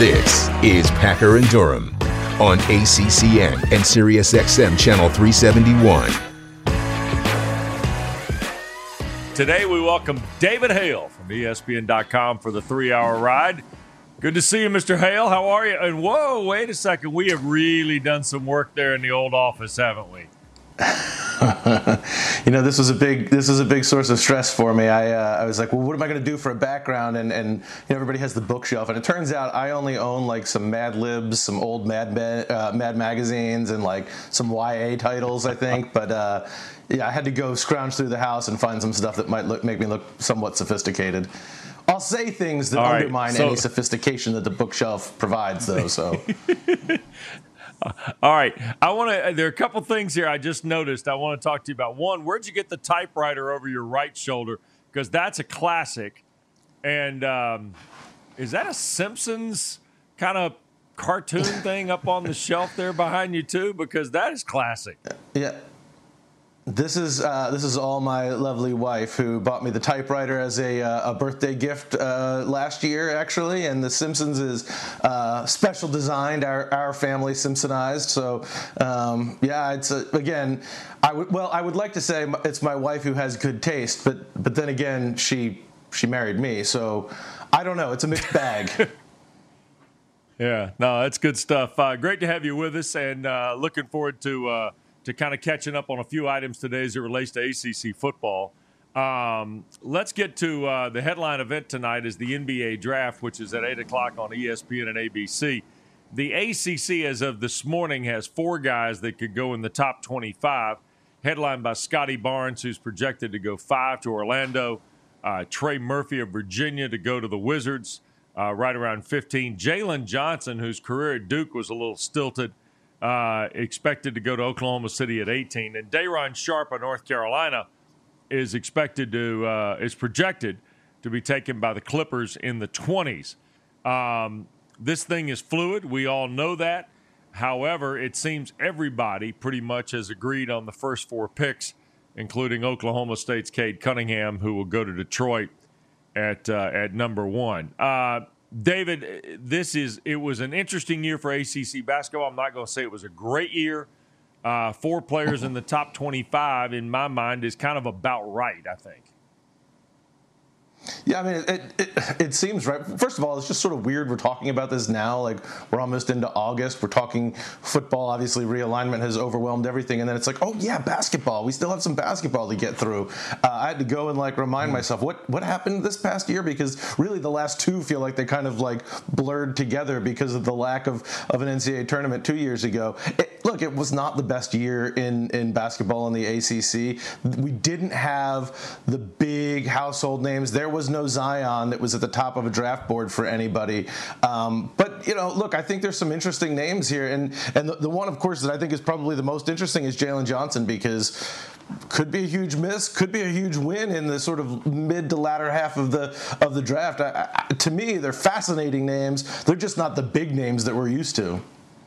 This is Packer and Durham on ACCN and SiriusXM Channel 371. Today we welcome David Hale from ESPN.com for the 3-hour ride. Good to see you, Mr. Hale. How are you? And whoa, wait a second. We have really done some work there in the old office, haven't we? This was a big source of stress for me. I was like, well, what am I going to do for a background? And everybody has the bookshelf, and it turns out I only own like some Mad Libs, some old Mad magazines, and like some YA titles, I think. But I had to go scrounge through the house and find some stuff that might make me look somewhat sophisticated. I'll say things that undermine any sophistication that the bookshelf provides, though. So. All right. There are a couple things here I just noticed I want to talk to you about. One, where'd you get the typewriter over your right shoulder? Because that's a classic. And is that a Simpsons kind of cartoon thing up on the shelf there behind you, too? Because that is classic. Yeah. This is all my lovely wife, who bought me the typewriter as a birthday gift last year, actually. And The Simpsons is special designed, our family Simpsonized. So again, I would like to say it's my wife who has good taste, but then again, she married me, so I don't know. It's a mixed bag. Yeah, no, that's good stuff. Great to have you with us, and looking forward to kind of catching up on a few items today as it relates to ACC football. Let's get to the headline event tonight is the NBA Draft, which is at 8 o'clock on ESPN and ABC. The ACC, as of this morning, has 4 guys that could go in the top 25, headlined by Scotty Barnes, who's projected to go 5 to Orlando, Trey Murphy of Virginia to go to the Wizards, right around 15. Jalen Johnson, whose career at Duke was a little stilted, expected to go to Oklahoma City at 18, and Day'Ron Sharpe of North Carolina is projected to be taken by the Clippers in the 20s. This thing is fluid. We all know that. However, it seems everybody pretty much has agreed on the first 4 picks, including Oklahoma State's Cade Cunningham, who will go to Detroit at number 1. David, it was an interesting year for ACC basketball. I'm not going to say it was a great year. 4 players in the top 25, in my mind, is kind of about right, I think. Yeah, I mean, it seems right. First of all, it's just sort of weird we're talking about this now. Like, we're almost into August. We're talking football. Obviously, realignment has overwhelmed everything. And then it's like, oh, yeah, basketball. We still have some basketball to get through. I had to go and, remind myself, what happened this past year? Because really the last 2 feel like they kind of, blurred together because of the lack of an NCAA tournament 2 years ago. It was not the best year in basketball in the ACC. We didn't have the big household names. There was no Zion that was at the top of a draft board for anybody. But I think there's some interesting names here. And the one, of course, that I think is probably the most interesting is Jalen Johnson, because could be a huge miss, could be a huge win in the sort of mid to latter half of the draft. To me, they're fascinating names. They're just not the big names that we're used to.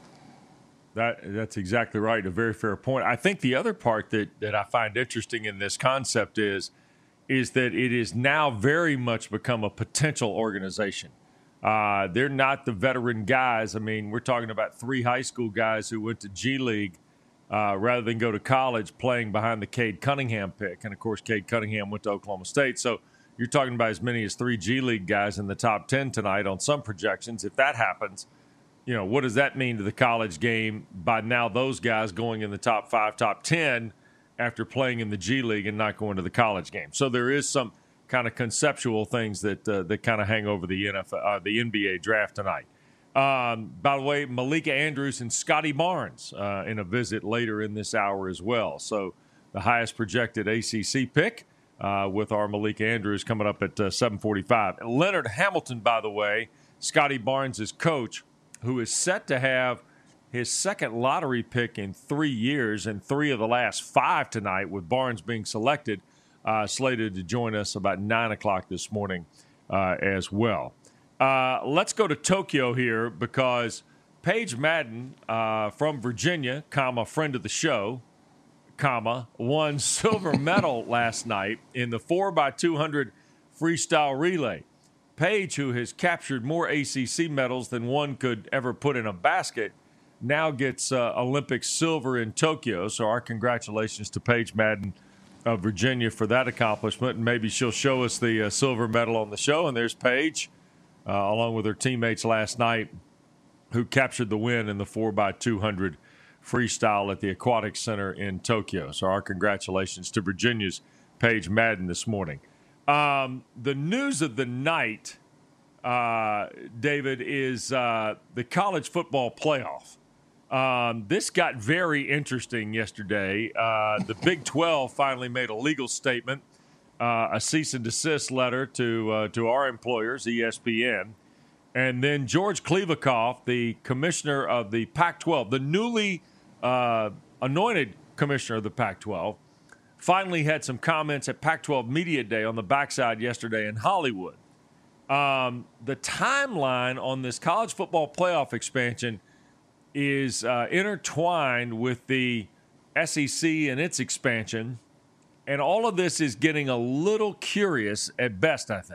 That's exactly right. A very fair point. I think the other part that I find interesting in this concept is that it is now very much become a potential organization. They're not the veteran guys. I mean, we're talking about 3 high school guys who went to G League rather than go to college, playing behind the Cade Cunningham pick. And, of course, Cade Cunningham went to Oklahoma State. So you're talking about as many as 3 G League guys in the top 10 tonight on some projections. If that happens, what does that mean to the college game by now those guys going in the top 5, top 10 after playing in the G League and not going to the college game? So there is some kind of conceptual things that kind of hang over the the NBA draft tonight. By the way, Malika Andrews and Scotty Barnes in a visit later in this hour as well. So the highest projected ACC pick with our Malika Andrews coming up at 7:45. Leonard Hamilton, by the way, Scotty Barnes' coach, who is set to have his second lottery pick in 3 years and 3 of the last 5 tonight, with Barnes being selected, slated to join us about 9 o'clock this morning as well. Let's go to Tokyo here, because Paige Madden from Virginia, friend of the show, won silver medal last night in the 4x200 freestyle relay. Page, who has captured more ACC medals than one could ever put in a basket, now gets Olympic silver in Tokyo. So our congratulations to Paige Madden of Virginia for that accomplishment. And maybe she'll show us the silver medal on the show. And there's Paige, along with her teammates last night, who captured the win in the 4x200 freestyle at the Aquatic Center in Tokyo. So our congratulations to Virginia's Paige Madden this morning. The news of the night, David, is the college football playoff. This got very interesting yesterday. The Big 12 finally made a legal statement, a cease and desist letter to our employers, ESPN. And then George Kliavkoff, the commissioner of the Pac-12, the newly anointed commissioner of the Pac-12, finally had some comments at Pac-12 Media Day on the backside yesterday in Hollywood. The timeline on this college football playoff expansion is intertwined with the SEC and its expansion, and all of this is getting a little curious at best, I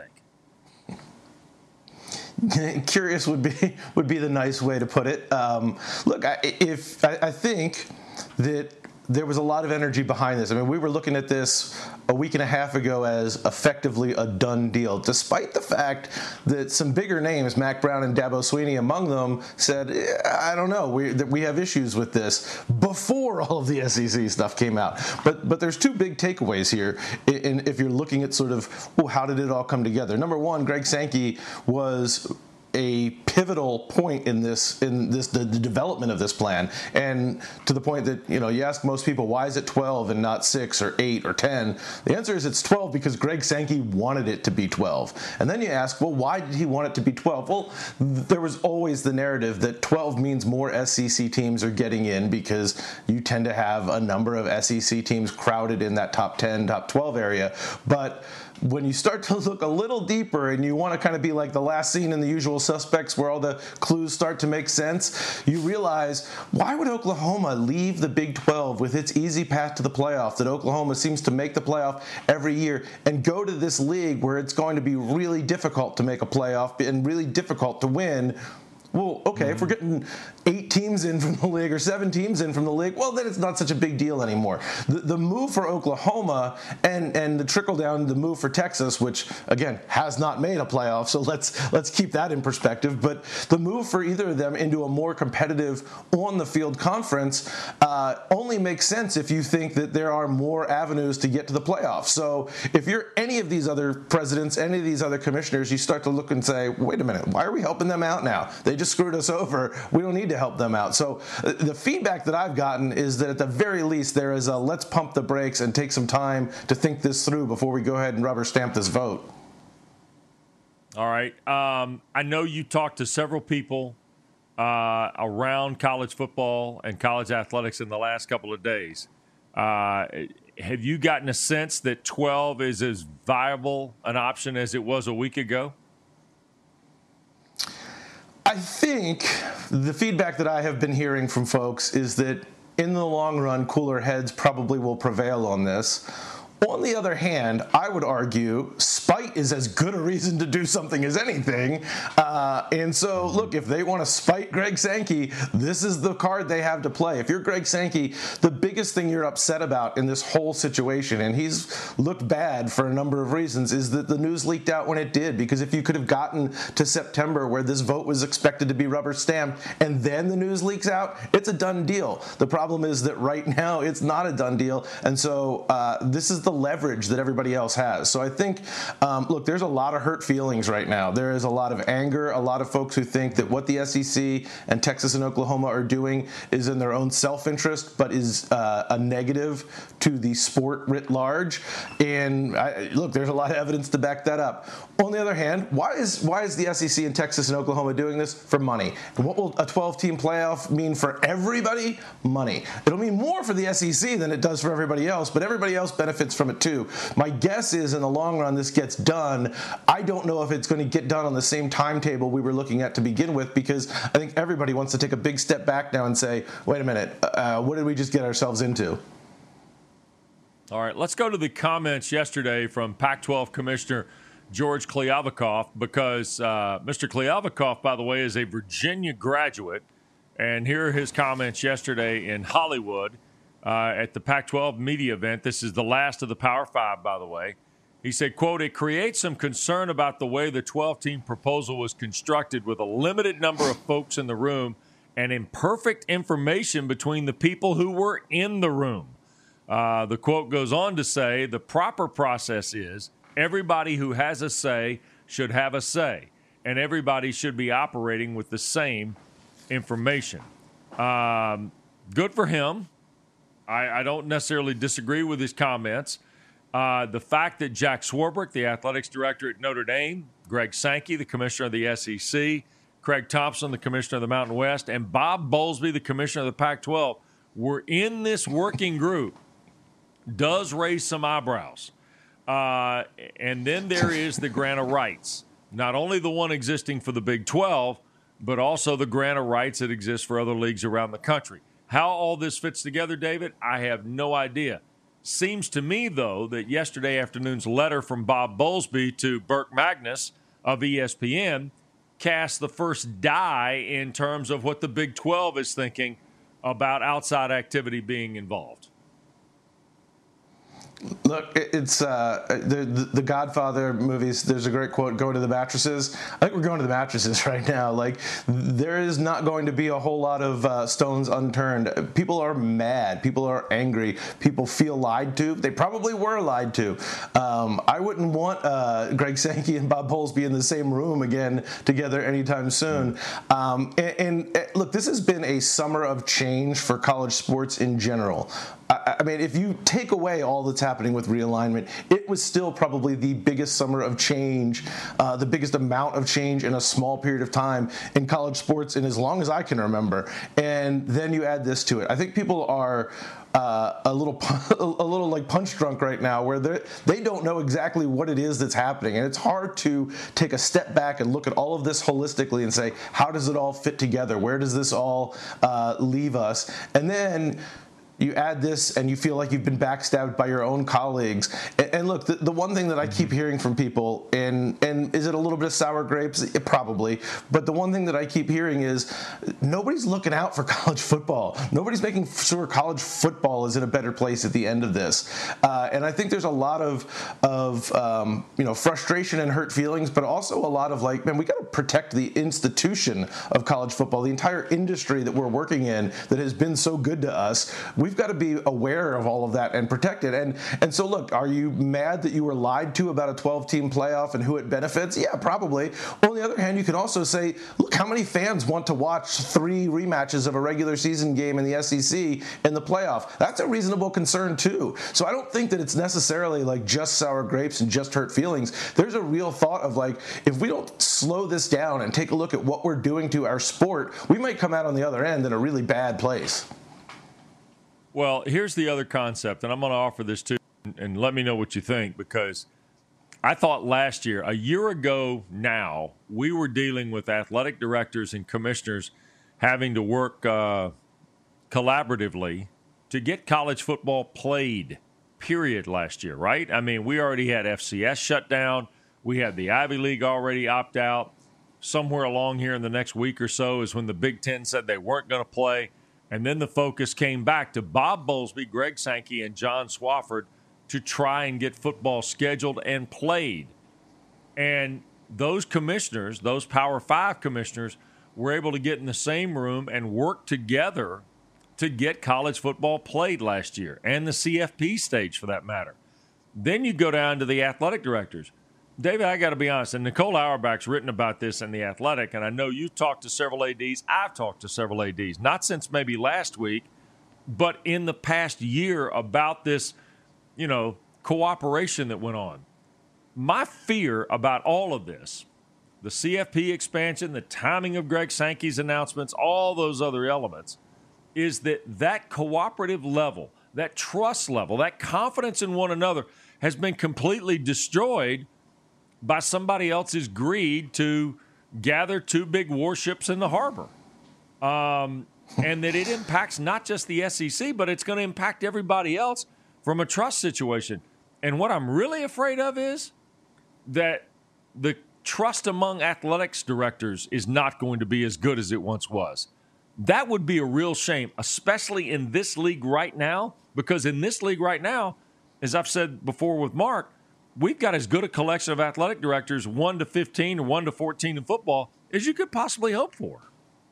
think. Curious would be the nice way to put it. Look, I think that there was a lot of energy behind this. I mean, we were looking at this a week and a half ago as effectively a done deal, despite the fact that some bigger names, Mac Brown and Dabo Swinney among them, said, I don't know, we have issues with this before all of the SEC stuff came out. But there's two big takeaways here, if you're looking at sort of, how did it all come together? Number one, Greg Sankey was a pivotal point in the development of this plan, and to the point that you ask most people, why is it 12 and not 6 or 8 or 10? The answer is it's 12 because Greg Sankey wanted it to be 12. And then you ask, well, why did he want it to be 12? Well, there was always the narrative that 12 means more SEC teams are getting in because you tend to have a number of SEC teams crowded in that top 10, top 12 area. But when you start to look a little deeper and you want to kind of be like the last scene in The Usual Suspects where all the clues start to make sense, you realize, why would Oklahoma leave the Big 12 with its easy path to the playoff, that Oklahoma seems to make the playoff every year, and go to this league where it's going to be really difficult to make a playoff and really difficult to win? Well, okay, if we're getting 8 teams in from the league or 7 teams in from the league, well, then it's not such a big deal anymore. The move for Oklahoma and the trickle down, the move for Texas, which again has not made a playoff, so let's keep that in perspective. But the move for either of them into a more competitive on-the-field conference only makes sense if you think that there are more avenues to get to the playoffs. So if you're any of these other presidents, any of these other commissioners, you start to look and say, wait a minute, why are we helping them out now? They just screwed us over. We don't need to help them out. So the feedback that I've gotten is that at the very least there is a let's pump the brakes and take some time to think this through before we go ahead and rubber stamp this vote. All right. I know you talked to several people around college football and college athletics in the last couple of days. Have you gotten a sense that 12 is as viable an option as it was a week ago? I think the feedback that I have been hearing from folks is that in the long run, cooler heads probably will prevail on this. On the other hand, I would argue spite is as good a reason to do something as anything. And so, look, if they want to spite Greg Sankey, this is the card they have to play. If you're Greg Sankey, the biggest thing you're upset about in this whole situation, and he's looked bad for a number of reasons, is that the news leaked out when it did. Because if you could have gotten to September where this vote was expected to be rubber stamped and then the news leaks out, it's a done deal. The problem is that right now it's not a done deal. And so this is the leverage that everybody else has. So I think, look, there's a lot of hurt feelings right now. There is a lot of anger, a lot of folks who think that what the SEC and Texas and Oklahoma are doing is in their own self-interest, but is a negative to the sport writ large. And look, there's a lot of evidence to back that up. On the other hand, why is the SEC and Texas and Oklahoma doing this? For money. And what will a 12-team playoff mean for everybody? Money. It'll mean more for the SEC than it does for everybody else, but everybody else benefits from it too. My guess is in the long run this gets done. I don't know if it's going to get done on the same timetable we were looking at to begin with, because I think everybody wants to take a big step back now and say, wait a minute, what did we just get ourselves into? All right, let's go to the comments yesterday from Pac-12 Commissioner George Kliavkoff, because Mr. Kliavkoff, by the way, is a Virginia graduate. And here are his comments yesterday in Hollywood at the Pac-12 media event. This is the last of the Power Five, by the way. He said, quote, "It creates some concern about the way the 12-team proposal was constructed with a limited number of folks in the room and imperfect information between the people who were in the room." The quote goes on to say, "The proper process is everybody who has a say should have a say, and everybody should be operating with the same information." Good for him. I don't necessarily disagree with his comments. The fact that Jack Swarbrick, the athletics director at Notre Dame, Greg Sankey, the commissioner of the SEC, Craig Thompson, the commissioner of the Mountain West, and Bob Bowlesby, the commissioner of the Pac-12, were in this working group does raise some eyebrows. And then there is the grant of rights, not only the one existing for the Big 12, but also the grant of rights that exists for other leagues around the country. How all this fits together, David, I have no idea. Seems to me, though, that yesterday afternoon's letter from Bob Bowlesby to Burke Magnus of ESPN cast the first die in terms of what the Big 12 is thinking about outside activity being involved. Look, it's the Godfather movies. There's a great quote, "Go to the mattresses." I think we're going to the mattresses right now. Like, there is not going to be a whole lot of stones unturned. People are mad. People are angry. People feel lied to. They probably were lied to. I wouldn't want Greg Sankey and Bob Bowlesby in the same room again together anytime soon. And look, this has been a summer of change for college sports in general. I mean, if you take away all that's happening with realignment, it was still probably the biggest summer of change, the biggest amount of change in a small period of time in college sports in as long as I can remember. And then you add this to it. I think people are a little like punch drunk right now, where they don't know exactly what it is that's happening, and it's hard to take a step back and look at all of this holistically and say, how does it all fit together? Where does this all leave us? And then you add this and you feel like you've been backstabbed by your own colleagues. And look, the one thing that I keep hearing from people, and is it a little bit of sour grapes? Probably. But the one thing that I keep hearing is nobody's looking out for college football. Nobody's making sure college football is in a better place at the end of this. And I think there's a lot of frustration and hurt feelings, but also a lot of like, man, we got to protect the institution of college football, the entire industry that we're working in that has been so good to us. We've got to be aware of all of that and protect it. And so, look, are you mad that you were lied to about a 12-team playoff and who it benefits? Yeah, probably. On the other hand, you could also say, look, how many fans want to watch 3 rematches of a regular season game in the SEC in the playoff? That's a reasonable concern, too. So I don't think that it's necessarily like just sour grapes and just hurt feelings. There's a real thought of like, if we don't slow this down and take a look at what we're doing to our sport, we might come out on the other end in a really bad place. Well, here's the other concept, and I'm going to offer this too, and let me know what you think, because I thought last year, a year ago now, we were dealing with athletic directors and commissioners having to work collaboratively to get college football played, period, last year, right? I mean, we already had FCS shut down. We had the Ivy League already opt out. Somewhere along here in the next week or so is when the Big Ten said they weren't going to play. And then the focus came back to Bob Bowlesby, Greg Sankey, and John Swofford to try and get football scheduled and played. And those commissioners, those Power 5 commissioners, were able to get in the same room and work together to get college football played last year, and the CFP stage for that matter. Then you go down to the athletic directors. David, I got to be honest, and Nicole Auerbach's written about this in The Athletic, and I know you've talked to several ADs. I've talked to several ADs, not since maybe last week, but in the past year about this, cooperation that went on. My fear about all of this, the CFP expansion, the timing of Greg Sankey's announcements, all those other elements, is that cooperative level, that trust level, that confidence in one another has been completely destroyed by somebody else's greed to gather 2 big warships in the harbor. And that it impacts not just the SEC, but it's going to impact everybody else from a trust situation. And what I'm really afraid of is that the trust among athletics directors is not going to be as good as it once was. That would be a real shame, especially in this league right now, because in this league right now, as I've said before with Mark, we've got as good a collection of athletic directors, 1 to 15 or 1 to 14 in football, as you could possibly hope for.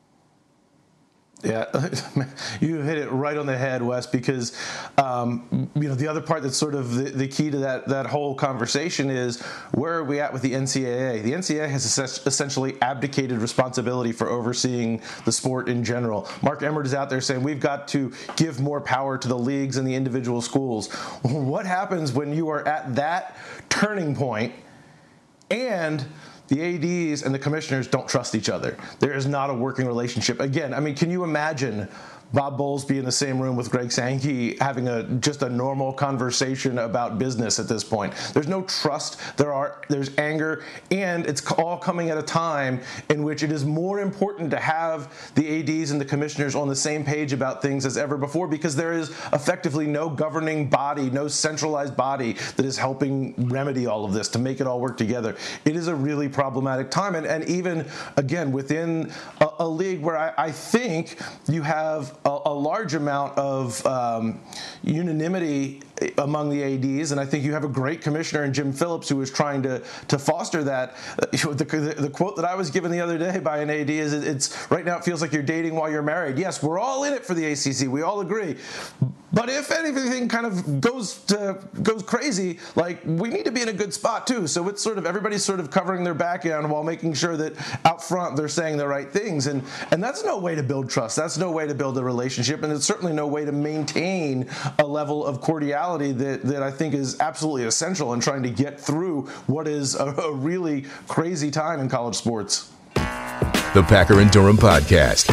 Yeah, you hit it right on the head, Wes, because, the other part that's sort of the key to that whole conversation is where are we at with the NCAA? The NCAA has essentially abdicated responsibility for overseeing the sport in general. Mark Emmert is out there saying we've got to give more power to the leagues and the individual schools. What happens when you are at that turning point and the ADs and the commissioners don't trust each other? There is not a working relationship. Again, I mean, can you imagine Bob Bowlesby in the same room with Greg Sankey having just a normal conversation about business at this point? There's no trust. There's anger, and it's all coming at a time in which it is more important to have the ADs and the commissioners on the same page about things as ever before, because there is effectively no governing body, no centralized body that is helping remedy all of this to make it all work together. It is a really problematic time, and even, again, within a league where I think you have a large amount of unanimity among the ADs, and I think you have a great commissioner in Jim Phillips who is trying to foster that. The quote that I was given the other day by an AD is, "It's right now it feels like you're dating while you're married." Yes, we're all in it for the ACC. We all agree. But if anything kind of goes crazy, like, we need to be in a good spot too. So it's sort of everybody's sort of covering their back end while making sure that out front they're saying the right things. And that's no way to build trust. That's no way to build a relationship. And it's certainly no way to maintain a level of cordiality that I think is absolutely essential in trying to get through what is a really crazy time in college sports. The Packer and Durham Podcast.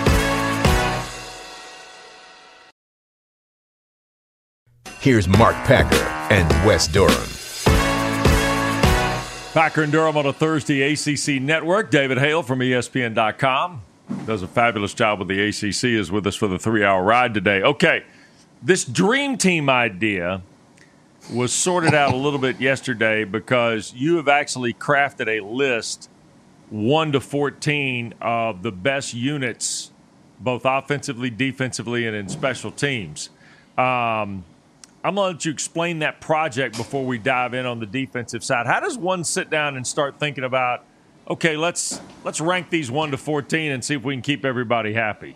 Here's Mark Packer and Wes Durham. Packer and Durham on a Thursday ACC network. David Hale from ESPN.com does a fabulous job with the ACC, is with us for the 3-hour ride today. Okay, this dream team idea was sorted out a little bit yesterday because you have actually crafted a list 1 to 14 of the best units, both offensively, defensively, and in special teams. I'm going to let you explain that project before we dive in on the defensive side. How does one sit down and start thinking about, okay, let's rank these 1 to 14 and see if we can keep everybody happy?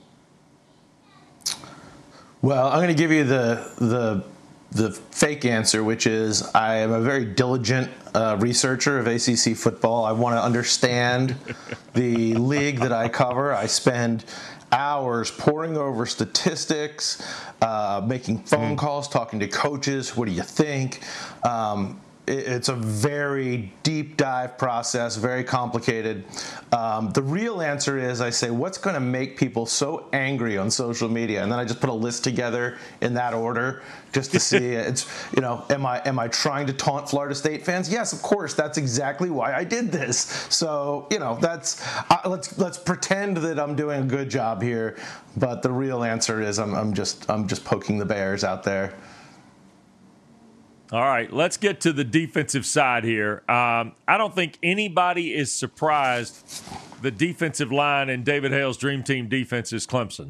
Well, I'm going to give you the fake answer, which is I am a very diligent researcher of ACC football. I want to understand the league that I cover. I spend hours poring over statistics, making phone calls, talking to coaches. What do you think? It's a very deep dive process, very complicated. The real answer is I say, what's going to make people so angry on social media? And then I just put a list together in that order just to see. It's, am I trying to taunt Florida State fans? Yes, of course. That's exactly why I did this. So, let's pretend that I'm doing a good job here. But the real answer is I'm just poking the bears out there. All right, let's get to the defensive side here. I don't think anybody is surprised the defensive line in David Hale's Dream Team defense is Clemson.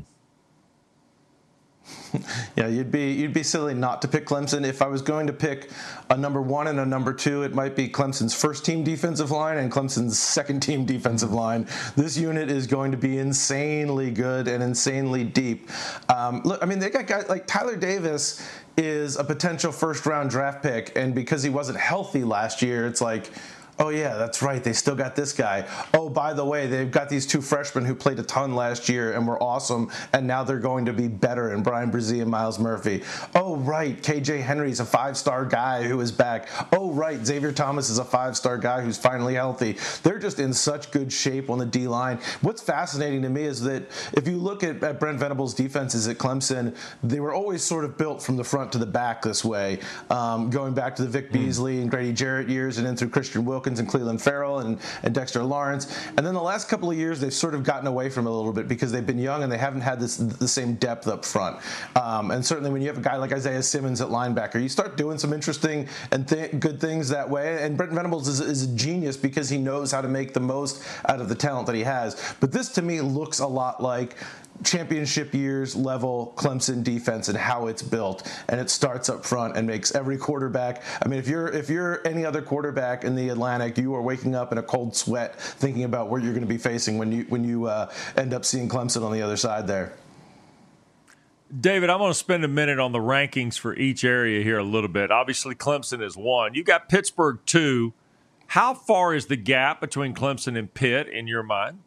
Yeah, you'd be silly not to pick Clemson. If I was going to pick a number 1 and a number 2, it might be Clemson's first-team defensive line and Clemson's second-team defensive line. This unit is going to be insanely good and insanely deep. Look, I mean, they got guys like Tyler Davis is a potential first-round draft pick, and because he wasn't healthy last year, it's like, oh, yeah, that's right. They still got this guy. Oh, by the way, they've got these 2 freshmen who played a ton last year and were awesome, and now they're going to be better, and Brian Brzee and Miles Murphy. Oh, right, KJ Henry's a 5-star guy who is back. Oh, right, Xavier Thomas is a 5-star guy who's finally healthy. They're just in such good shape on the D-line. What's fascinating to me is that if you look at Brent Venables' defenses at Clemson, they were always sort of built from the front to the back this way, going back to the Vic Beasley and Grady Jarrett years and then through Christian Wilkins. Wilkins and Cleveland Farrell and Dexter Lawrence. And then the last couple of years, they've sort of gotten away from it a little bit because they've been young and they haven't had the same depth up front. And certainly when you have a guy like Isaiah Simmons at linebacker, you start doing some interesting and good things that way. And Brent Venables is a genius because he knows how to make the most out of the talent that he has. But this, to me, looks a lot like championship years level Clemson defense and how it's built, and it starts up front and makes every quarterback. I mean, if you're any other quarterback in the Atlantic, you are waking up in a cold sweat thinking about what you're going to be facing when you end up seeing Clemson on the other side there. David, I'm going to spend a minute on the rankings for each area here a little bit. Obviously, Clemson is 1. You got Pittsburgh 2. How far is the gap between Clemson and Pitt in your mind?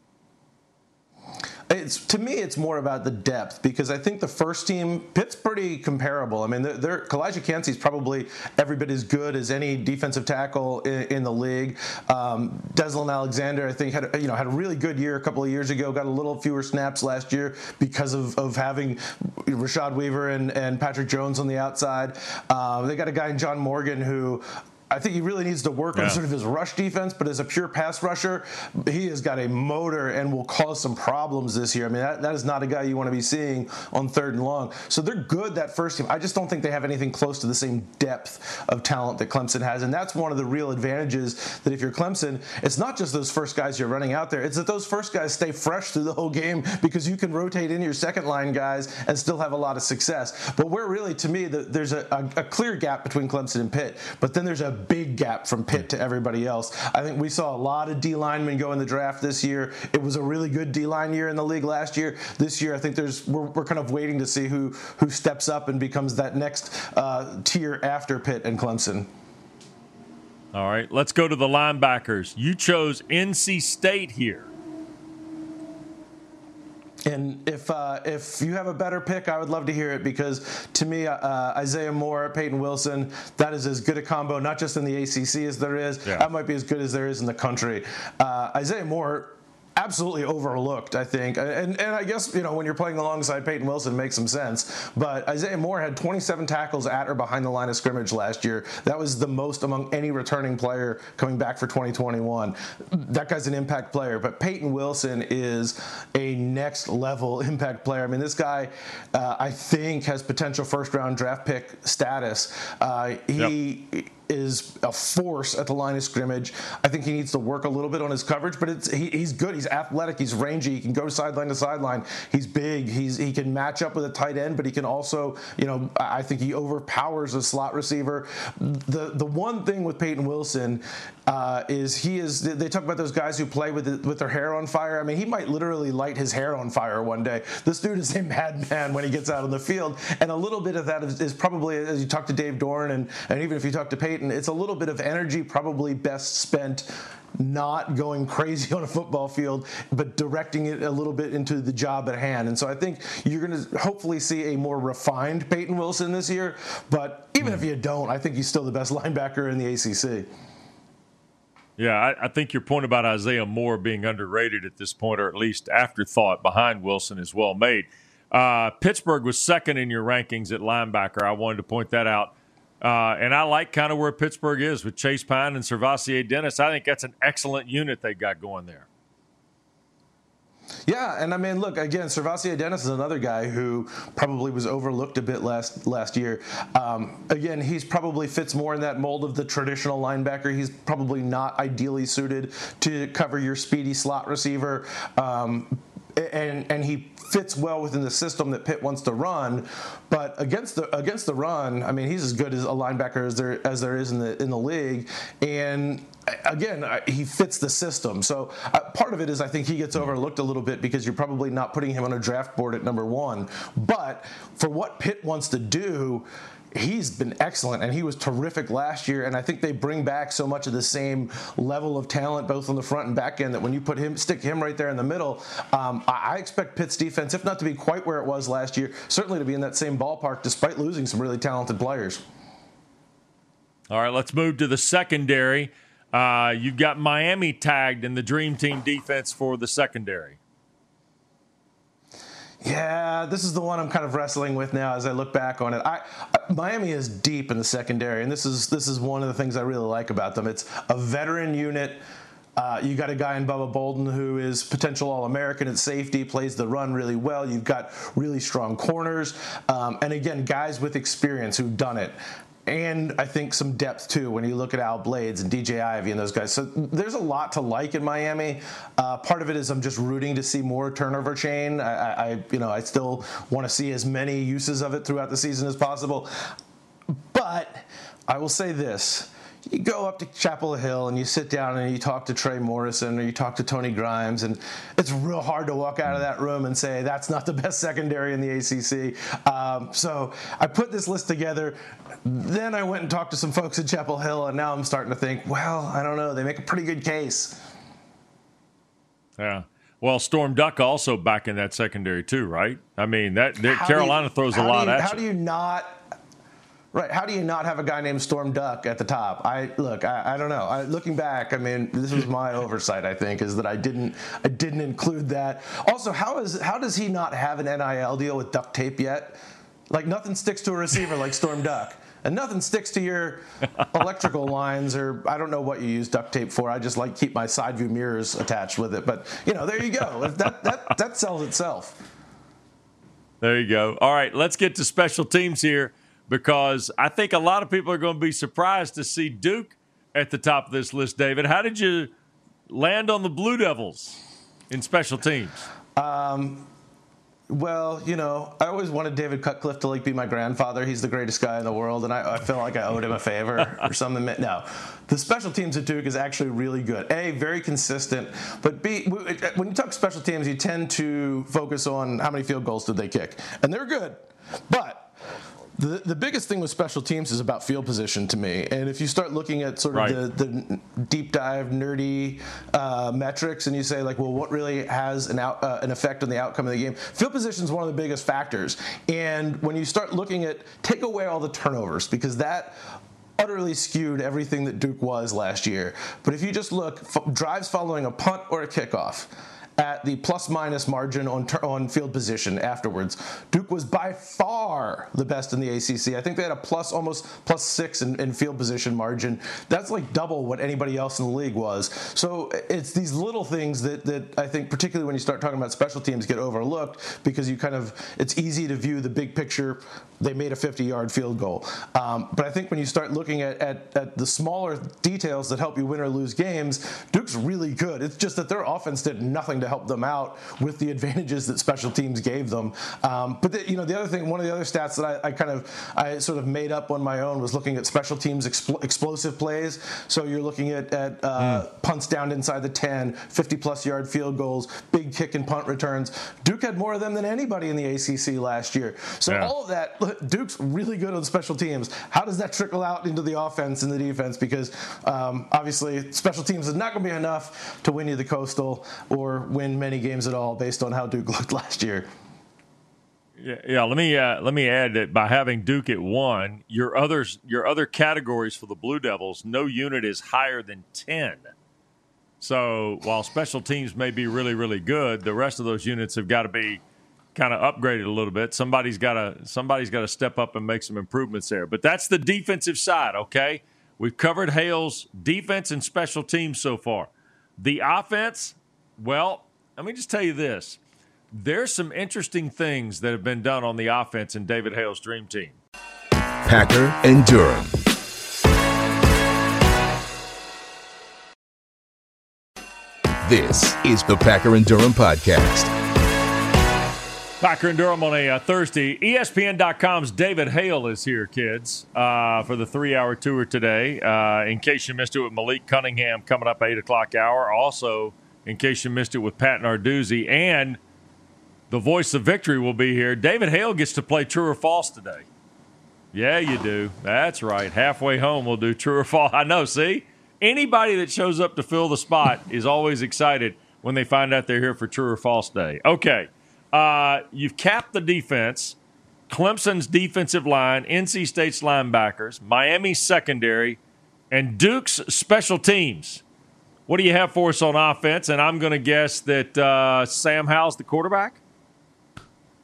To me, it's more about the depth because I think the first team, Pitt's pretty comparable. I mean, Kalijah Kancey's probably every bit as good as any defensive tackle in the league. Deslin Alexander, I think, had a really good year a couple of years ago. Got a little fewer snaps last year because of having Rashad Weaver and Patrick Jones on the outside. They got a guy in John Morgan who I think he really needs to work on sort of his rush defense, but as a pure pass rusher, he has got a motor and will cause some problems this year. I mean, that is not a guy you want to be seeing on 3rd and long. So they're good, that first team. I just don't think they have anything close to the same depth of talent that Clemson has, and that's one of the real advantages that if you're Clemson, it's not just those first guys you're running out there, it's that those first guys stay fresh through the whole game because you can rotate in your second line guys and still have a lot of success. But where really, to me, there's a clear gap between Clemson and Pitt, but then there's a big gap from Pitt to everybody else. I think we saw a lot of D linemen go in the draft this year. It was a really good D line year in the league last year. This year, I think we're kind of waiting to see who steps up and becomes that next tier after Pitt and Clemson. All right, let's go to the linebackers. You chose NC State here. And if you have a better pick, I would love to hear it because to me, Isaiah Moore, Peyton Wilson, that is as good a combo, not just in the ACC as there is. Yeah. That might be as good as there is in the country. Isaiah Moore, absolutely overlooked, I think. And I guess, when you're playing alongside Peyton Wilson, it makes some sense. But Isaiah Moore had 27 tackles at or behind the line of scrimmage last year. That was the most among any returning player coming back for 2021. That guy's an impact player. But Peyton Wilson is a next-level impact player. I mean, this guy, I think, has potential first-round draft pick status. He is a force at the line of scrimmage. I think he needs to work a little bit on his coverage, but he's good. He's athletic. He's rangy. He can go sideline to sideline. He's big. He can match up with a tight end, but he can also, I think he overpowers a slot receiver. The one thing with Peyton Wilson is they talk about those guys who play with their hair on fire. I mean, he might literally light his hair on fire one day. This dude is a madman when he gets out on the field, and a little bit of that is probably, as you talk to Dave Dorn and even if you talk to Peyton, it's a little bit of energy probably best spent not going crazy on a football field, but directing it a little bit into the job at hand. And so I think you're going to hopefully see a more refined Peyton Wilson this year. But even if you don't, I think he's still the best linebacker in the ACC. Yeah, I think your point about Isaiah Moore being underrated at this point, or at least afterthought behind Wilson, is well made. Pittsburgh was second in your rankings at linebacker. I wanted to point that out. And I like kind of where Pittsburgh is with Chase Pine and Servassier Dennis. I think that's an excellent unit they got going there. Yeah, and I mean, look, again, Servassier Dennis is another guy who probably was overlooked a bit last year. Again, he's probably fits more in that mold of the traditional linebacker. He's probably not ideally suited to cover your speedy slot receiver. And he fits well within the system that Pitt wants to run, but against the run, I mean, he's as good as a linebacker as there is in the league, and again, he fits the system. So part of it is I think he gets overlooked a little bit because you're probably not putting him on a draft board at number 1. But for what Pitt wants to do, he's been excellent, and he was terrific last year, and I think they bring back so much of the same level of talent both on the front and back end that when you stick him right there in the middle, I expect Pitt's defense, if not to be quite where it was last year, certainly to be in that same ballpark despite losing some really talented players. All right, let's move to the secondary. You've got Miami tagged in the Dream Team defense for the secondary. Yeah, this is the one I'm kind of wrestling with now as I look back on it. Miami is deep in the secondary, and this is one of the things I really like about them. It's a veteran unit. You got a guy in Bubba Bolden who is potential All-American at safety, plays the run really well. You've got really strong corners, and again, guys with experience who've done it. And I think some depth, too, when you look at Al Blades and DJ Ivey and those guys. So there's a lot to like in Miami. Part of it is I'm just rooting to see more turnover chain. I still want to see as many uses of it throughout the season as possible. But I will say this. You go up to Chapel Hill and you sit down and you talk to Trey Morrison or you talk to Tony Grimes, and it's real hard to walk out of that room and say that's not the best secondary in the ACC. So I put this list together. Then I went and talked to some folks at Chapel Hill, and now I'm starting to think, well, I don't know. They make a pretty good case. Yeah. Well, Storm Duck also back in that secondary too, right? I mean, Carolina throws a lot at you. How do you not? Right. How do you not have a guy named Storm Duck at the top? I don't know. Looking back, I mean, this was my oversight, I think, is that I didn't include that. Also, how does he not have an NIL deal with duct tape yet? Like, nothing sticks to a receiver like Storm Duck. And nothing sticks to your electrical lines, or I don't know what you use duct tape for. I just keep my side view mirrors attached with it. But, there you go. That sells itself. There you go. All right, let's get to special teams here, because I think a lot of people are going to be surprised to see Duke at the top of this list, David. How did you land on the Blue Devils in special teams? Well, I always wanted David Cutcliffe to be my grandfather. He's the greatest guy in the world, and I feel like I owed him a favor or something. No, the special teams at Duke is actually really good. A, very consistent, but B, when you talk special teams, you tend to focus on how many field goals did they kick, and they're good, but the biggest thing with special teams is about field position to me. And if you start looking at sort of the deep dive, nerdy metrics, and you say, well, what really has an effect on the outcome of the game? Field position is one of the biggest factors. And when you start looking at, take away all the turnovers, because that utterly skewed everything that Duke was last year. But if you just look, drives following a punt or a kickoff, at the plus-minus margin on field position afterwards, Duke was by far the best in the ACC. I think they had a almost +6 in field position margin. That's double what anybody else in the league was. So it's these little things that I think, particularly when you start talking about special teams, get overlooked, because it's easy to view the big picture. They made a 50-yard field goal. But I think when you start looking at the smaller details that help you win or lose games, Duke's really good. It's just that their offense did nothing to help them out with the advantages that special teams gave them. But the other thing, one of the other stats that I sort of made up on my own was looking at special teams explosive plays. So you're looking at punts down inside the 10, 50-plus yard field goals, big kick and punt returns. Duke had more of them than anybody in the ACC last year. So all of that, Duke's really good on special teams. How does that trickle out into the offense and the defense? Because obviously special teams is not going to be enough to win you the Coastal or win many games at all based on how Duke looked last year. Yeah. Let me add that by having Duke at 1, your other categories for the Blue Devils, no unit is higher than 10. So while special teams may be really, really good, the rest of those units have got to be kind of upgraded a little bit. Somebody's got to step up and make some improvements there. But that's the defensive side. Okay, we've covered Hale's defense and special teams so far. The offense, well, let me just tell you this. There's some interesting things that have been done on the offense in David Hale's dream team. Packer and Durham. This is the Packer and Durham podcast. Packer and Durham on a Thursday. ESPN.com's David Hale is here, kids, for the 3-hour tour today. In case you missed it with Malik Cunningham coming up 8 o'clock hour. Also, in case you missed it with Pat Narduzzi, and the voice of victory will be here. David Hale gets to play true or false today. Yeah, you do. That's right. Halfway home, we'll do true or false. I know, see? Anybody that shows up to fill the spot is always excited when they find out they're here for true or false day. Okay. You've capped the defense, Clemson's defensive line, NC State's linebackers, Miami's secondary, and Duke's special teams. What do you have for us on offense? And I'm going to guess that Sam Howell's the quarterback?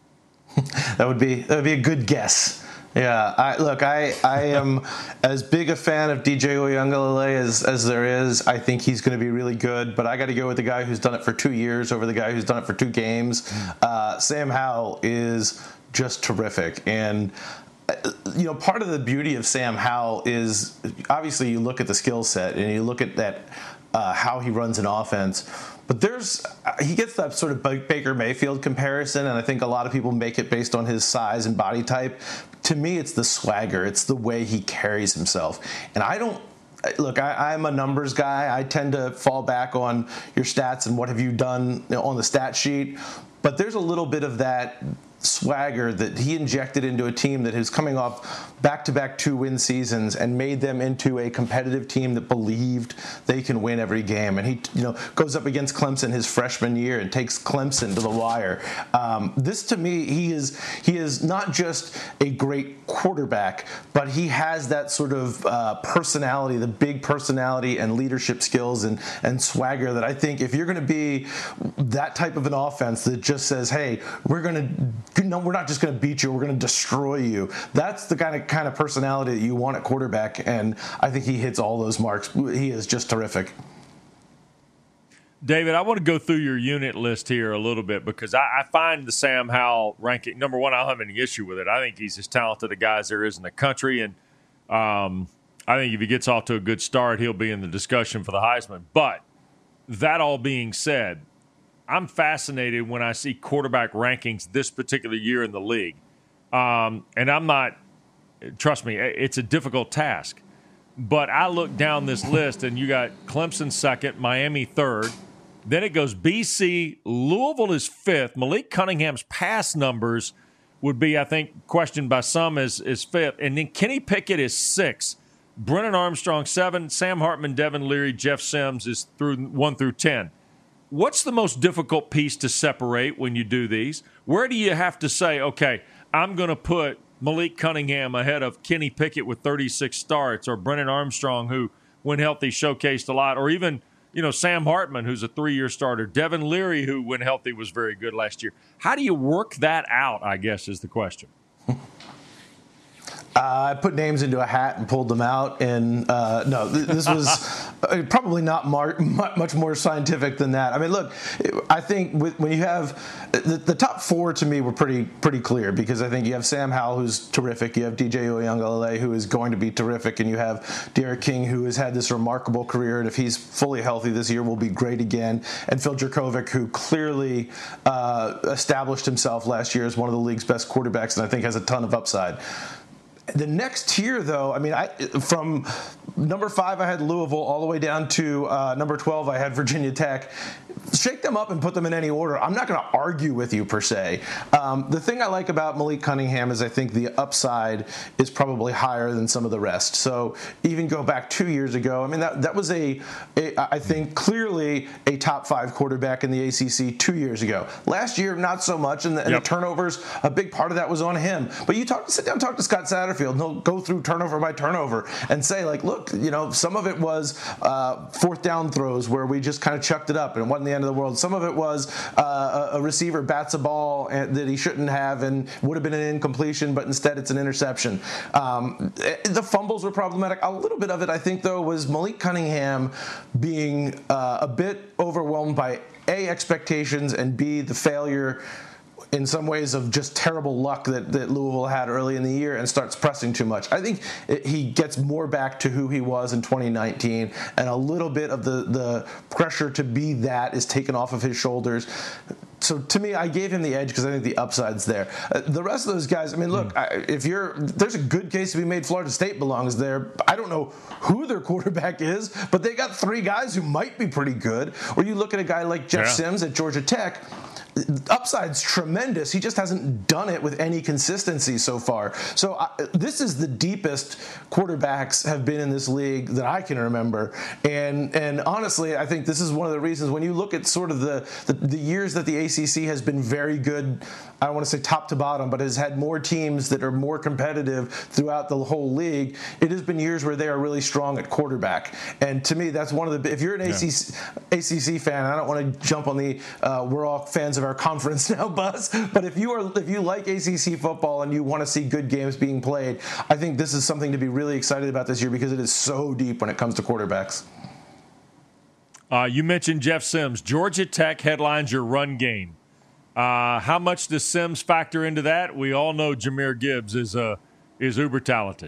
That would be a good guess. Yeah, I am as big a fan of DJ Uiagalelei as there is. I think he's going to be really good, but I got to go with the guy who's done it for 2 years over the guy who's done it for 2 games. Sam Howell is just terrific, and part of the beauty of Sam Howell is obviously you look at the skill set and you look at that how he runs an offense. But he gets that sort of Baker Mayfield comparison, and I think a lot of people make it based on his size and body type. To me, it's the swagger. It's the way he carries himself. And I'm a numbers guy. I tend to fall back on your stats and what have you done on the stat sheet. But there's a little bit of that swagger that he injected into a team that is coming off back-to-back 2-win seasons and made them into a competitive team that believed they can win every game. And he, goes up against Clemson his freshman year and takes Clemson to the wire. This, to me, he is not just a great quarterback, but he has that sort of personality, the big personality and leadership skills and swagger that I think if you're going to be that type of an offense that just says, hey, we're not just going to beat you, we're going to destroy you. That's the kind of personality that you want at quarterback, and I think he hits all those marks. He is just terrific. David, I want to go through your unit list here a little bit because I find the Sam Howell ranking, number one, I don't have any issue with it. I think he's as talented a guy as there is in the country, and I think if he gets off to a good start, he'll be in the discussion for the Heisman. But that all being said, I'm fascinated when I see quarterback rankings this particular year in the league. And I'm not, trust me, it's a difficult task. But I look down this list, and you got Clemson second, Miami third. Then it goes BC, Louisville is fifth. Malik Cunningham's pass numbers would be, I think, questioned by some as fifth. And then Kenny Pickett is sixth. Brennan Armstrong, 7. Sam Hartman, Devin Leary, Jeff Sims is through 1 through 10. What's the most difficult piece to separate when you do these? Where do you have to say, okay, I'm going to put Malik Cunningham ahead of Kenny Pickett with 36 starts, or Brennan Armstrong, who, when healthy, showcased a lot, or even, Sam Hartman, who's a 3-year starter, Devin Leary, who, when healthy, was very good last year. How do you work that out, I guess, is the question. I put names into a hat and pulled them out, and this was probably not much more scientific than that. I mean, look, I think when you have the top 4 to me were pretty clear, because I think you have Sam Howell, who's terrific, you have DJ Uiagalelei, who is going to be terrific, and you have Derek King, who has had this remarkable career, and if he's fully healthy this year will be great again, and Phil Jurkovec, who clearly established himself last year as one of the league's best quarterbacks, and I think has a ton of upside. The next tier, though, I mean, from number 5, I had Louisville, all the way down to number 12, I had Virginia Tech. Shake them up and put them in any order. I'm not going to argue with you, per se. The thing I like about Malik Cunningham is I think the upside is probably higher than some of the rest. So even go back 2 years ago, I mean, that was I think, clearly a top 5 quarterback in the ACC 2 years ago. Last year, not so much, and the turnovers, a big part of that was on him. But you sit down and talk to Scott Satterfield, and he'll go through turnover by turnover and say, like, look, some of it was fourth down throws where we just kind of chucked it up and it wasn't the end of the world. Some of it was a receiver bats a ball that he shouldn't have and would have been an incompletion, but instead it's an interception. The fumbles were problematic. A little bit of it, I think, though, was Malik Cunningham being a bit overwhelmed by A, expectations, and B, the failure in some ways of just terrible luck that Louisville had early in the year, and starts pressing too much. I think he gets more back to who he was in 2019, and a little bit of the pressure to be that is taken off of his shoulders. So to me, I gave him the edge because I think the upside's there. The rest of those guys, I mean, look, there's a good case to be made. Florida State belongs there. I don't know who their quarterback is, but they got 3 guys who might be pretty good. Or you look at a guy like Jeff Sims at Georgia Tech. Upside's tremendous. He just hasn't done it with any consistency so far. So this is the deepest quarterbacks have been in this league that I can remember. And honestly, I think this is one of the reasons when you look at sort of the years that the ACC has been very good. I don't want to say top to bottom, but has had more teams that are more competitive throughout the whole league. It has been years where they are really strong at quarterback. And to me, that's one of the, if you're an ACC fan, I don't want to jump on the we're all fans of our conference now bus, but if you like ACC football and you want to see good games being played, I think this is something to be really excited about this year because it is so deep when it comes to quarterbacks. You mentioned Jeff Sims. Georgia Tech headlines your run game. How much does Sims factor into that? We all know Jahmyr Gibbs is uber talented.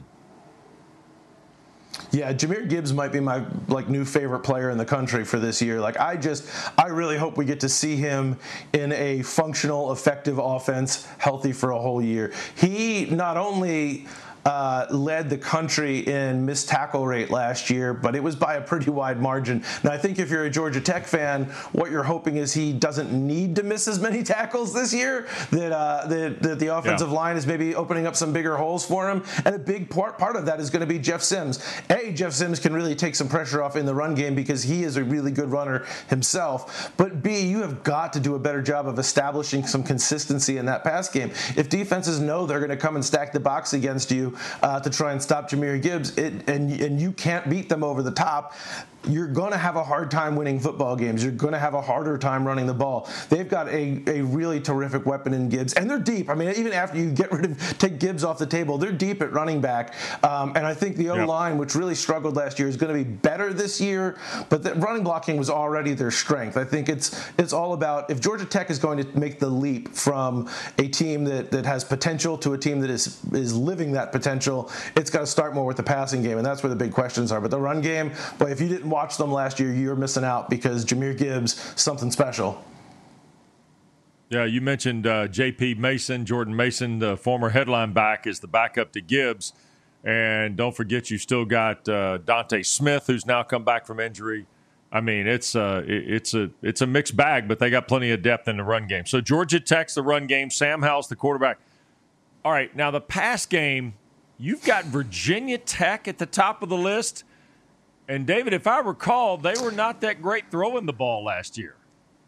Yeah, Jahmyr Gibbs might be my new favorite player in the country for this year. I really hope we get to see him in a functional, effective offense, healthy for a whole year. He not only led the country in missed tackle rate last year, but it was by a pretty wide margin. Now, I think if you're a Georgia Tech fan, what you're hoping is he doesn't need to miss as many tackles this year, that the offensive line is maybe opening up some bigger holes for him. And a big part of that is going to be Jeff Sims. Jeff Sims can really take some pressure off in the run game because he is a really good runner himself. But B, you have got to do a better job of establishing some consistency in that pass game. If defenses know they're going to come and stack the box against you, to try and stop Jahmyr Gibbs, and you can't beat them over the top, you're going to have a hard time winning football games. You're going to have a harder time running the ball. They've got a really terrific weapon in Gibbs, and they're deep. I mean, even after you take Gibbs off the table, they're deep at running back. And I think the O-line, which really struggled last year, is going to be better this year, but the running blocking was already their strength. I think it's all about, if Georgia Tech is going to make the leap from a team that has potential to a team that is living that potential, it's got to start more with the passing game, and that's where the big questions are. But the run game, boy, if you didn't watch them last year, you're missing out because Jahmyr Gibbs, something special. Yeah, you mentioned J.P. Mason, Jordan Mason, the former headline back, is the backup to Gibbs. And don't forget, you still got Dante Smith, who's now come back from injury. I mean, it's a mixed bag, but they got plenty of depth in the run game. So Georgia Tech's the run game. Sam Howell's the quarterback. All right, now the pass game, you've got Virginia Tech at the top of the list. And, David, if I recall, they were not that great throwing the ball last year.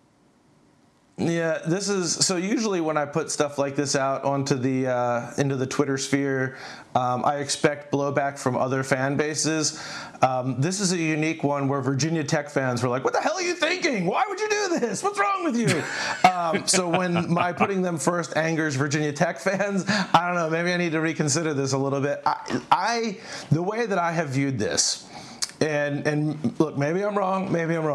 Yeah, so usually when I put stuff like this out onto into the Twitter sphere, I expect blowback from other fan bases. This is a unique one where Virginia Tech fans were like, "What the hell are you thinking? Why would you do this? What's wrong with you?" So when my putting them first angers Virginia Tech fans, I don't know, maybe I need to reconsider this a little bit. The way that I have viewed this, and look, maybe I'm wrong.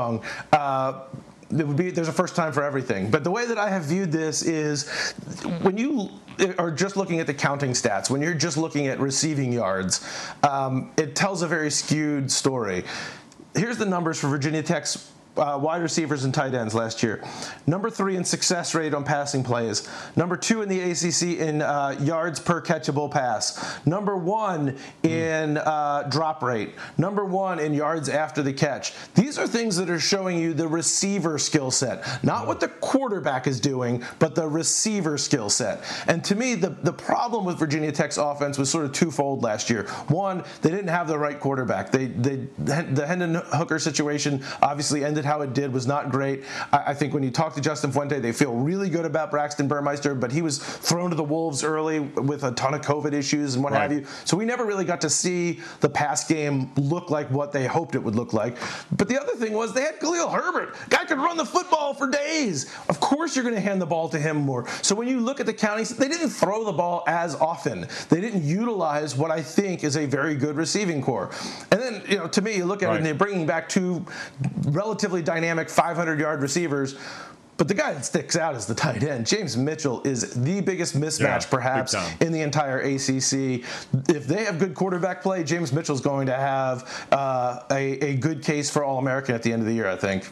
There's a first time for everything. But the way that I have viewed this is when you are just looking at the counting stats, when you're just looking at receiving yards, it tells a very skewed story. Here's the numbers for Virginia Tech's wide receivers and tight ends last year. Number 3 in success rate on passing plays. Number 2 in the ACC in yards per catchable pass. Number 1 in drop rate. Number 1 in yards after the catch. These are things that are showing you the receiver skill set. Not what the quarterback is doing, but the receiver skill set. And to me, the problem with Virginia Tech's offense was sort of twofold last year. One, they didn't have the right quarterback. The Hendon Hooker situation obviously ended how it did, was not great. I think when you talk to Justin Fuente, they feel really good about Braxton Burmeister, but he was thrown to the wolves early with a ton of COVID issues and what have you. So we never really got to see the pass game look like what they hoped it would look like. But the other thing was they had Khalil Herbert. Guy could run the football for days. Of course you're going to hand the ball to him more. So when you look at the counties, they didn't throw the ball as often. They didn't utilize what I think is a very good receiving core. And then, to me, you look at it and they're bringing back 2 relatively dynamic 500-yard receivers, but the guy that sticks out is the tight end. James Mitchell is the biggest mismatch, perhaps, in the entire ACC. If they have good quarterback play, James Mitchell's going to have a good case for All-American at the end of the year, I think.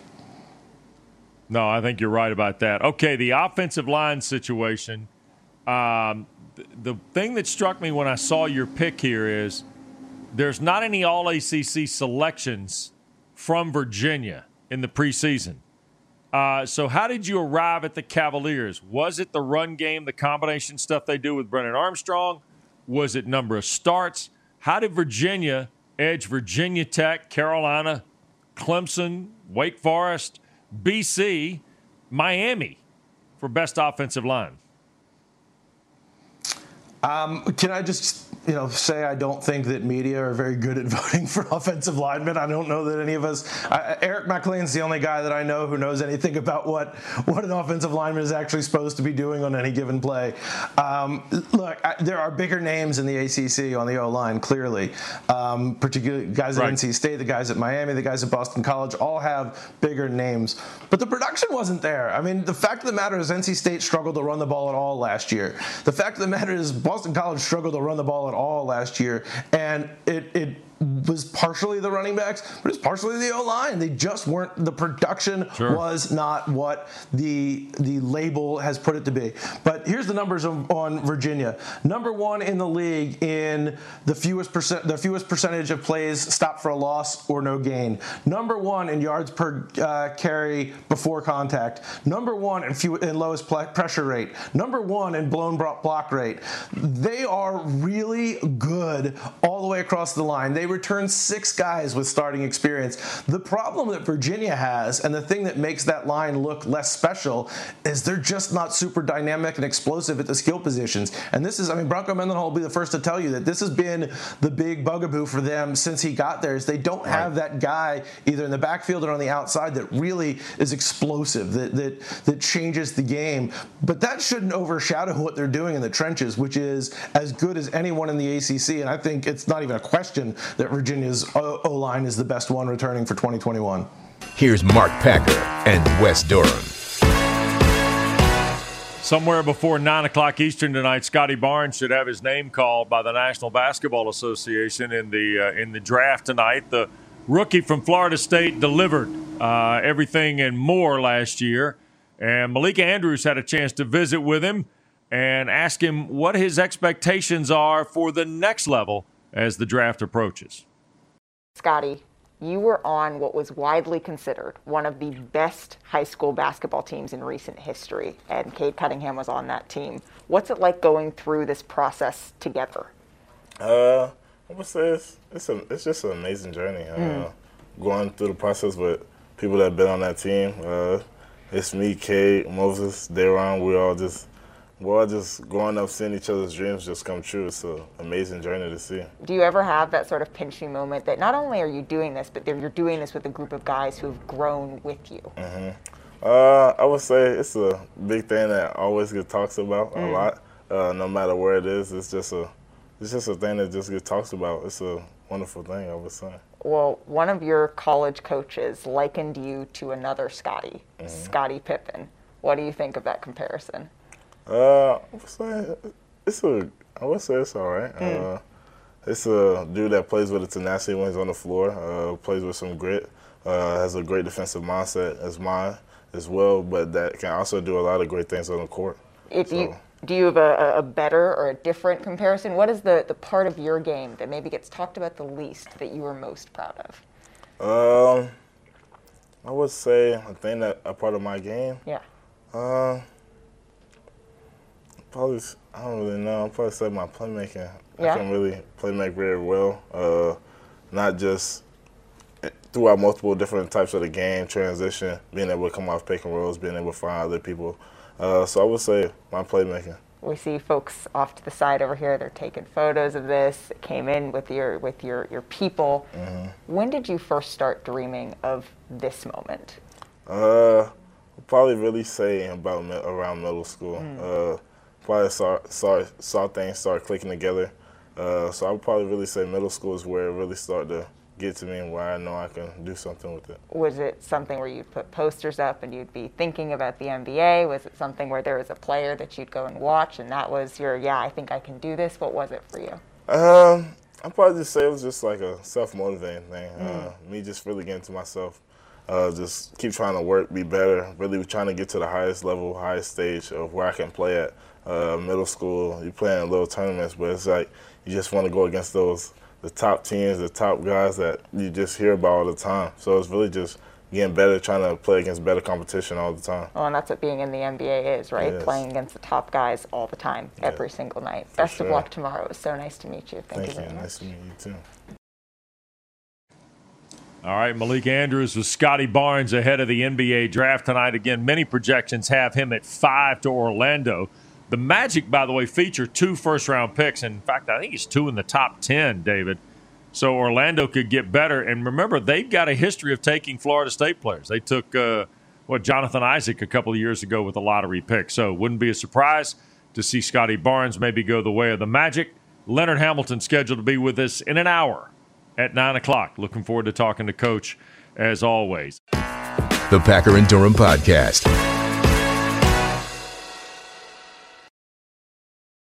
No, I think you're right about that. Okay, the offensive line situation. The thing that struck me when I saw your pick here is there's not any All-ACC selections from Virginia in the preseason. So how did you arrive at the Cavaliers? Was it the run game, the combination stuff they do with Brennan Armstrong? Was it number of starts? How did Virginia edge Virginia Tech, Carolina, Clemson, Wake Forest, BC, Miami? for best offensive line? Can I just, say I don't think that media are very good at voting for offensive linemen. I don't know that any of us. Eric McLean's the only guy that I know who knows anything about what an offensive lineman is actually supposed to be doing on any given play. Look, there are bigger names in the ACC on the O-line, clearly. Particularly guys at NC State, the guys at Miami, the guys at Boston College, all have bigger names. But the production wasn't there. I mean, the fact of the matter is NC State struggled to run the ball at all last year. The fact of the matter is Boston College struggled to run the ball at all last year, and it was partially the running backs, but it's partially the O-line. They just weren't. The production was not what the label has put it to be. But here's the numbers on Virginia. Number 1 in the league in the fewest percentage of plays stopped for a loss or no gain. Number 1 in yards per carry before contact. Number 1 in lowest pressure rate. Number 1 in blown block rate. They are really good all the way across the line. They return 6 guys with starting experience. The problem that Virginia has, and the thing that makes that line look less special, is they're just not super dynamic and explosive at the skill positions. And this is, Bronco Mendenhall will be the first to tell you that this has been the big bugaboo for them since he got there, is they don't have that guy either in the backfield or on the outside that really is explosive, that changes the game. But that shouldn't overshadow what they're doing in the trenches, which is as good as anyone in the ACC. And I think it's not even a question that Virginia's O-line is the best one returning for 2021. Here's Mark Packer and Wes Durham. Somewhere before 9 o'clock Eastern tonight, Scotty Barnes should have his name called by the National Basketball Association in the draft tonight. The rookie from Florida State delivered everything and more last year. And Malika Andrews had a chance to visit with him and ask him what his expectations are for the next level as the draft approaches. Scotty, you were on what was widely considered one of the best high school basketball teams in recent history, and Cade Cunningham was on that team. What's it like going through this process together? I would say it's just an amazing journey. Going through the process with people that have been on that team. It's me, Cade, Moses, Daron. We're all just growing up, seeing each other's dreams just come true. It's an amazing journey to see. Do you ever have that sort of pinching moment that not only are you doing this, but you're doing this with a group of guys who have grown with you? I would say it's a big thing that always gets talked about a lot, no matter where it is. It's just a thing that just gets talked about. It's a wonderful thing, I would say. Well, one of your college coaches likened you to another Scotty, Scottie Pippen. What do you think of that comparison? I would say it's all right. It's a dude that plays with a tenacity when he's on the floor, plays with some grit, has a great defensive mindset as mine as well, but that can also do a lot of great things on the court. Do you have a better or a different comparison? What is the part of your game that maybe gets talked about the least that you are most proud of? I would say a part of my game. Yeah. Probably, I don't really know. I'll probably say my playmaking. Yeah. I can really playmake very well. Not just throughout multiple different types of the game, transition, being able to come off pick and rolls, being able to find other people. So I would say my playmaking. We see folks off to the side over here. They're taking photos of this. It came in with your people. When did you first start dreaming of this moment? Probably really say around middle school. Probably saw things start clicking together. So I would probably really say middle school is where it really started to get to me and where I know I can do something with it. Was it something where you'd put posters up and you'd be thinking about the NBA? Was it something where there was a player that you'd go and watch and that was your, I think I can do this? What was it for you? I'd probably just say it was just like a self-motivating thing. Me just really getting to myself. Just keep trying to work, be better, really trying to get to the highest level, highest stage of where I can play at. Middle school, you play in little tournaments, but it's like you just want to go against the top teams, the top guys that you just hear about all the time. So it's really just getting better, trying to play against better competition all the time. Well, and that's what being in the NBA is, right? Yes. Playing against the top guys all the time, every single night. Best of luck tomorrow. It was so nice to meet you. Thank you very much. Nice to meet you too. All right, Malik Andrews with Scotty Barnes ahead of the NBA draft tonight. Again, many projections have him at 5 to Orlando. The Magic, by the way, feature 2 first-round picks. In fact, I think it's 2 in the top 10, David. So Orlando could get better. And remember, they've got a history of taking Florida State players. They took, Jonathan Isaac a couple of years ago with a lottery pick. So wouldn't be a surprise to see Scotty Barnes maybe go the way of the Magic. Leonard Hamilton scheduled to be with us in an hour at 9 o'clock. Looking forward to talking to Coach as always. The Packer and Durham Podcast.